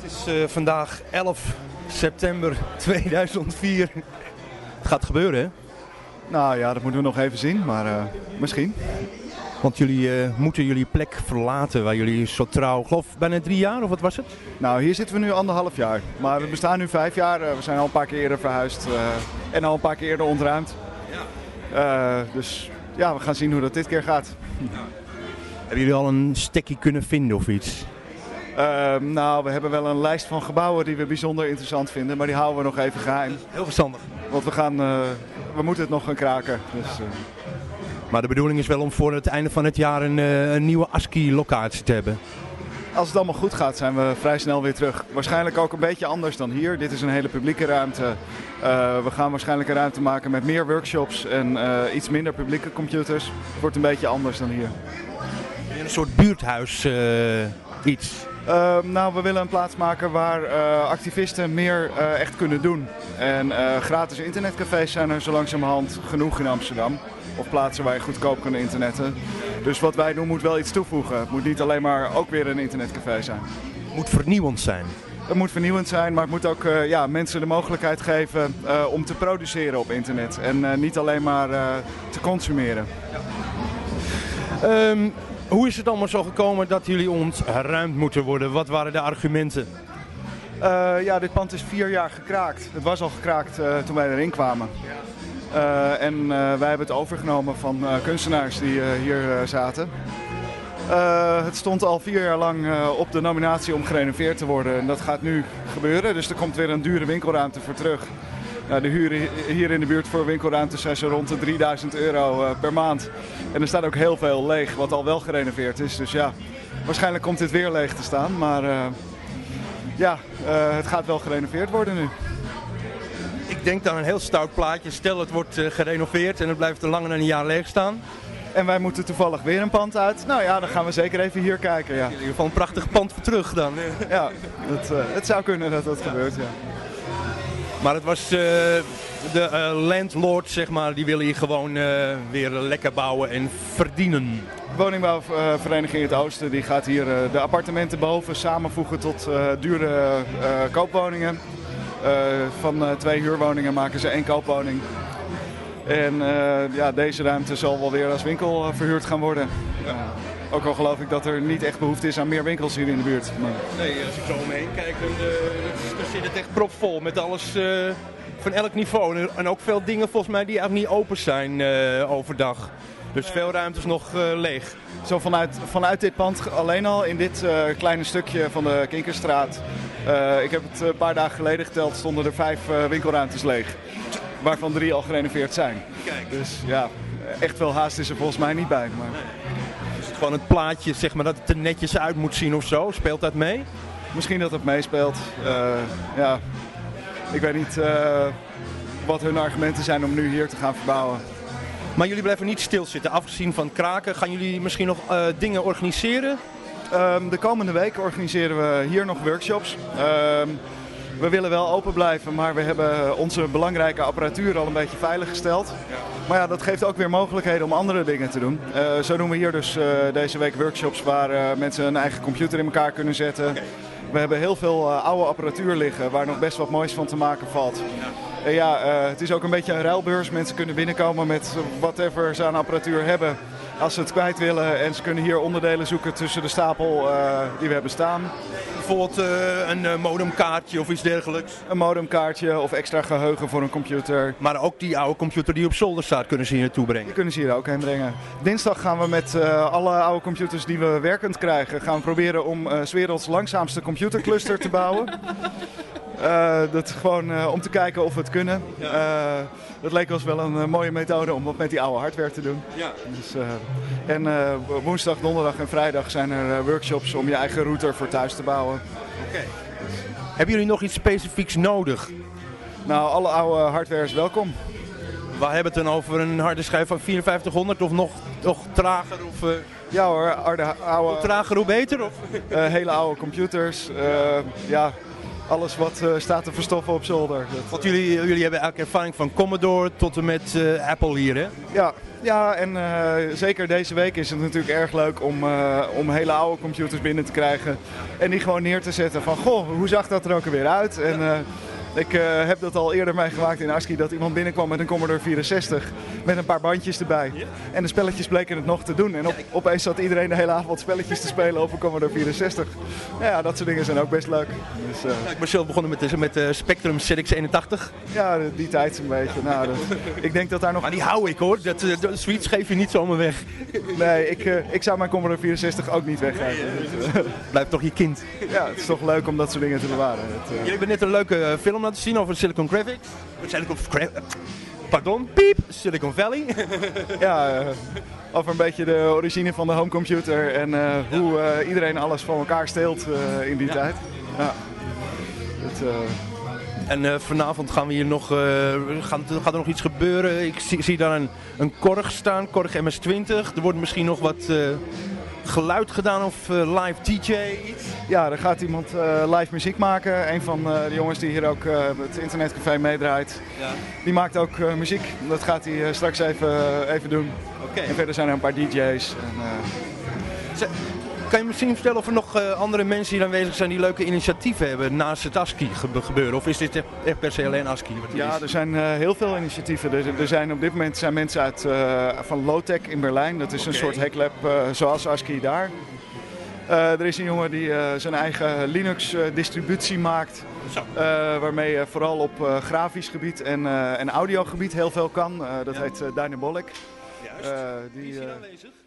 Het is vandaag 11 september 2004. Het gaat gebeuren, hè? Nou ja, dat moeten we nog even zien, maar misschien. Want jullie moeten jullie plek verlaten waar jullie zo trouw, geloof bijna 3 jaar of wat was het? Nou, hier zitten we nu 1,5 jaar. Maar we bestaan nu 5 jaar. We zijn al een paar keer eerder verhuisd en al een paar keer eerder ontruimd. Ja. Dus ja, we gaan zien hoe dat dit keer gaat. Ja. Hebben jullie al een stekkie kunnen vinden of iets? Nou, we hebben wel een lijst van gebouwen die we bijzonder interessant vinden, maar die houden we nog even geheim. Heel verstandig. Want we moeten het nog gaan kraken. Dus, Maar de bedoeling is wel om voor het einde van het jaar een nieuwe ASCII-locatie te hebben. Als het allemaal goed gaat, zijn we vrij snel weer terug. Waarschijnlijk ook een beetje anders dan hier. Dit is een hele publieke ruimte. We gaan waarschijnlijk een ruimte maken met meer workshops en iets minder publieke computers. Het wordt een beetje anders dan hier. Een soort buurthuis iets. Nou, we willen een plaats maken waar activisten meer echt kunnen doen. En gratis internetcafés zijn er zo langzamerhand genoeg in Amsterdam. Of plaatsen waar je goedkoop kan internetten. Dus wat wij doen moet wel iets toevoegen. Het moet niet alleen maar ook weer een internetcafé zijn. Het moet vernieuwend zijn. Het moet vernieuwend zijn, maar het moet ook mensen de mogelijkheid geven om te produceren op internet. En niet alleen maar te consumeren. Ja. Hoe is het allemaal zo gekomen dat jullie ontruimd moeten worden? Wat waren de argumenten? Ja, dit pand is 4 jaar gekraakt. Het was al gekraakt toen wij erin kwamen. En wij hebben het overgenomen van kunstenaars die hier zaten. Het stond al 4 jaar lang op de nominatie om gerenoveerd te worden. En dat gaat nu gebeuren. Dus er komt weer een dure winkelruimte voor terug. De huren hier in de buurt voor winkelruimtes zijn zo rond de €3000 per maand. En er staat ook heel veel leeg, wat al wel gerenoveerd is. Dus ja, waarschijnlijk komt dit weer leeg te staan. Maar het gaat wel gerenoveerd worden nu. Ik denk dan een heel stout plaatje. Stel het wordt gerenoveerd en het blijft er langer dan een jaar leeg staan. En wij moeten toevallig weer een pand uit. Nou ja, dan gaan we zeker even hier kijken. Ja. In ieder geval een prachtig pand voor terug dan. Ja, het zou kunnen dat dat gebeurt, ja. Maar het was de landlord, zeg maar, die willen hier gewoon weer lekker bouwen en verdienen. Woningbouwvereniging Het Oosten die gaat hier de appartementen boven samenvoegen tot dure koopwoningen. Van 2 huurwoningen maken ze 1 koopwoning. En deze ruimte zal wel weer als winkel verhuurd gaan worden. Ook al geloof ik dat er niet echt behoefte is aan meer winkels hier in de buurt. Maar... Nee, als ik zo omheen kijk, dan zit het echt propvol met alles van elk niveau. En ook veel dingen volgens mij die eigenlijk niet open zijn overdag. Dus veel ruimtes nog leeg. Zo vanuit dit pand alleen al in dit kleine stukje van de Kinkerstraat. Ik heb het een paar dagen geleden geteld, stonden er 5 winkelruimtes leeg. Waarvan 3 al gerenoveerd zijn. Kijk. Dus ja, echt veel haast is er volgens mij niet bij. Maar... Nee. Is het gewoon het plaatje, zeg maar, dat het er netjes uit moet zien of zo? Speelt dat mee? Misschien dat het meespeelt. Ja. Ik weet niet wat hun argumenten zijn om nu hier te gaan verbouwen. Maar jullie blijven niet stilzitten. Afgezien van kraken, gaan jullie misschien nog dingen organiseren? De komende week organiseren we hier nog workshops. We willen wel open blijven, maar we hebben onze belangrijke apparatuur al een beetje veiliggesteld. Ja. Maar ja, dat geeft ook weer mogelijkheden om andere dingen te doen. Zo doen we hier dus deze week workshops waar mensen een eigen computer in elkaar kunnen zetten. Okay. We hebben heel veel oude apparatuur liggen waar nog best wat moois van te maken valt. Ja. Het is ook een beetje een ruilbeurs. Mensen kunnen binnenkomen met whatever ze aan apparatuur hebben als ze het kwijt willen. En ze kunnen hier onderdelen zoeken tussen de stapel die we hebben staan. Bijvoorbeeld een modemkaartje of iets dergelijks? Een modemkaartje of extra geheugen voor een computer. Maar ook die oude computer die op zolder staat kunnen ze hier naartoe brengen? Die kunnen ze hier ook heen brengen. Dinsdag gaan we met alle oude computers die we werkend krijgen... gaan we proberen om 's werelds langzaamste computercluster te bouwen. Dat gewoon om te kijken of we het kunnen. Ja. Dat leek ons wel een mooie methode om wat met die oude hardware te doen. Ja. Dus, woensdag, donderdag en vrijdag zijn er workshops om je eigen router voor thuis te bouwen. Oké. Hebben jullie nog iets specifieks nodig? Nou, alle oude hardware is welkom. We hebben het dan over een harde schijf van 5400 of nog trager? Of, Ja hoor, oude... Hoe trager hoe beter? Of? Hele oude computers. Ja. alles wat staat te verstoffen op zolder. Want jullie hebben eigenlijk ervaring van Commodore tot en met Apple hier, hè? Ja, en zeker deze week is het natuurlijk erg leuk om hele oude computers binnen te krijgen. En die gewoon neer te zetten van, goh, hoe zag dat er ook alweer uit? En ik heb dat al eerder meegemaakt in ASCII, dat iemand binnenkwam met een Commodore 64 met een paar bandjes erbij. En de spelletjes bleken het nog te doen. En opeens zat iedereen de hele avond spelletjes te spelen op een Commodore 64. Ja, dat soort dingen zijn ook best leuk. Dus, ik ben zelf begonnen met Spectrum ZX81. Ja, die tijd een beetje. Nou, ik denk dat daar nog... Maar die hou ik hoor, de Switch geef je niet zomaar weg. Nee, ik zou mijn Commodore 64 ook niet weggeven. Blijft toch je kind. Ja, het is toch leuk om dat soort dingen te bewaren. Jullie hebben net een leuke film laten zien over Silicon Graphics. Silicon Valley. Ja, over een beetje de origine van de homecomputer en hoe iedereen alles van elkaar steelt in die tijd. Ja. En vanavond gaan we hier nog, gaat er nog iets gebeuren. Ik zie daar een Korg staan, Korg MS-20. Er wordt misschien nog wat geluid gedaan of live DJ iets. Ja, er gaat iemand live muziek maken. Een van de jongens die hier ook het internetcafé meedraait. Ja. Die maakt ook muziek. Dat gaat hij straks even doen. Okay. En verder zijn er een paar DJ's. Kan je misschien vertellen of er nog andere mensen hier aanwezig zijn die leuke initiatieven hebben naast het ASCII gebeuren? Of is dit echt per se alleen ASCII? Ja, er zijn heel veel initiatieven. Er zijn op dit moment mensen uit van Lowtech in Berlijn. Dat is een soort hacklab zoals ASCII daar. Er is een jongen die zijn eigen Linux distributie maakt. Waarmee je vooral op grafisch gebied en audiogebied heel veel kan. Dat heet Dynabolic. Juist. Die is hier aanwezig.